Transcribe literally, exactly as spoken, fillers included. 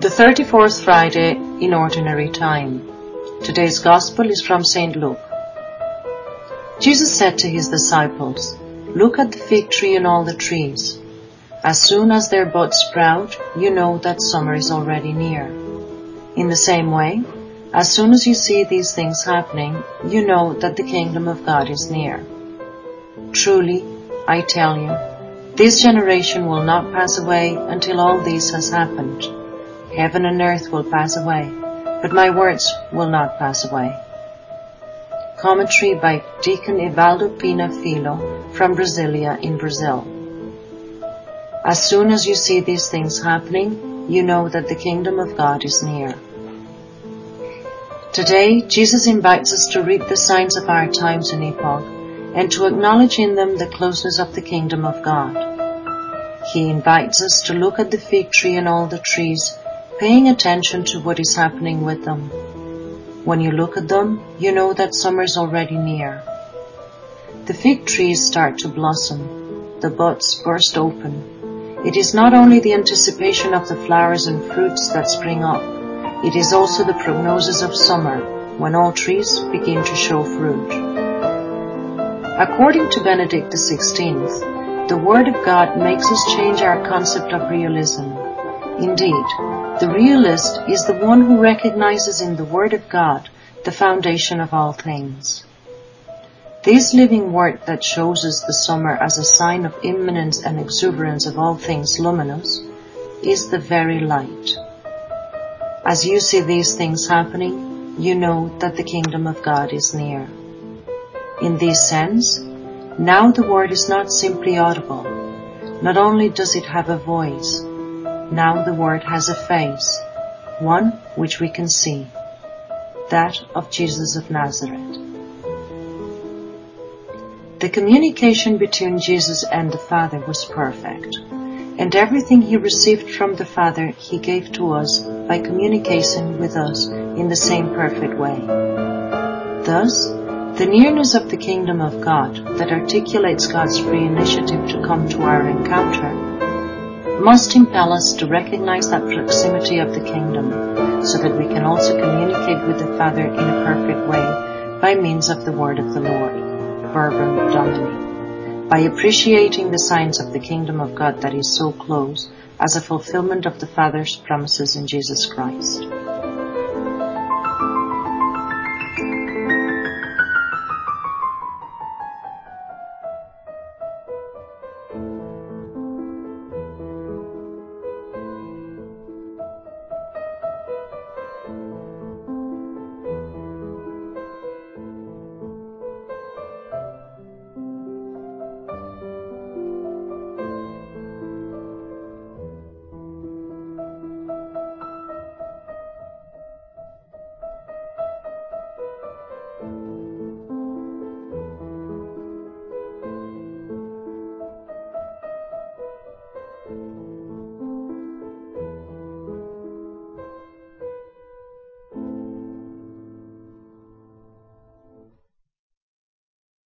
The thirty-fourth Friday in Ordinary Time. Today's Gospel is from Saint Luke. Jesus said to his disciples, "Look at the fig tree and all the trees. As soon as their buds sprout, you know that summer is already near. In the same way, as soon as you see these things happening, you know that the kingdom of God is near. Truly, I tell you, this generation will not pass away until all this has happened. Heaven and earth will pass away, but my words will not pass away." Commentary by Deacon Evaldo Pina Filo from Brasilia in Brazil. As soon as you see these things happening, you know that the kingdom of God is near. Today, Jesus invites us to read the signs of our times and epoch, and to acknowledge in them the closeness of the kingdom of God. He invites us to look at the fig tree and all the trees, paying attention to what is happening with them. When you look at them, you know that summer is already near. The fig trees start to blossom. The buds burst open. It is not only the anticipation of the flowers and fruits that spring up, it is also the prognosis of summer, when all trees begin to show fruit. According to Benedict the sixteenth, the Word of God makes us change our concept of realism. Indeed, the realist is the one who recognizes in the Word of God the foundation of all things. This living Word that shows us the summer as a sign of imminence and exuberance of all things luminous is the very light. As you see these things happening, you know that the kingdom of God is near. In this sense, now the Word is not simply audible. Not only does it have a voice, now the Word has a face, one which we can see, that of Jesus of Nazareth. The communication between Jesus and the Father was perfect, and everything he received from the Father he gave to us by communication with us in the same perfect way. Thus, the nearness of the kingdom of God that articulates God's free initiative to come to our encounter must impel us to recognize that proximity of the kingdom, so that we can also communicate with the Father in a perfect way by means of the word of the Lord, Verbum Domini, by appreciating the signs of the kingdom of God that is so close as a fulfillment of the Father's promises in Jesus Christ.